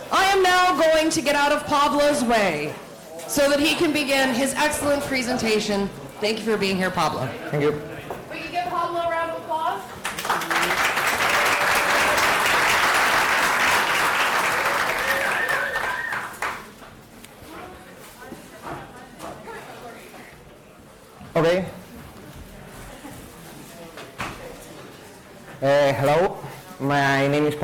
I am now going to get out of Pablo's way so that he can begin his excellent presentation. Thank you for being here, Pablo. Thank you. We can give Pablo a round of applause. Okay. Hello, my name is